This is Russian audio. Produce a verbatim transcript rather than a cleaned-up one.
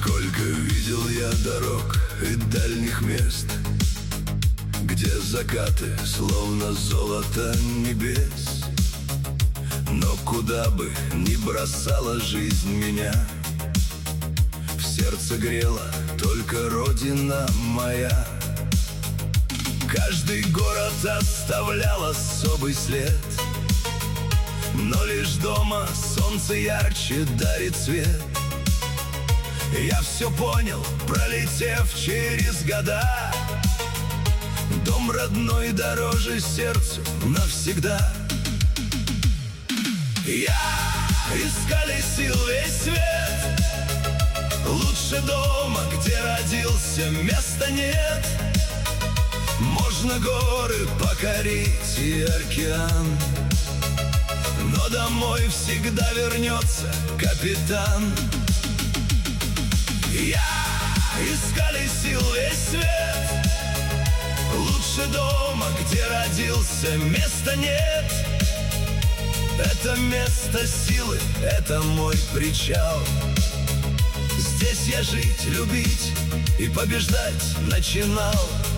Сколько видел я дорог и дальних мест, где закаты словно золото небес. Но куда бы ни бросала жизнь меня, в сердце грела только родина моя. Каждый город оставлял особый след, но лишь дома солнце ярче дарит свет. Я все понял, пролетев через года, дом родной дороже сердцу навсегда. Я исколесил весь свет, лучше дома, где родился, места нет. Можно горы покорить и океан, но домой всегда вернется капитан. Я исколесил весь свет, лучше дома, где родился, места нет. Это место силы, это мой причал. Здесь я жить, любить и побеждать начинал.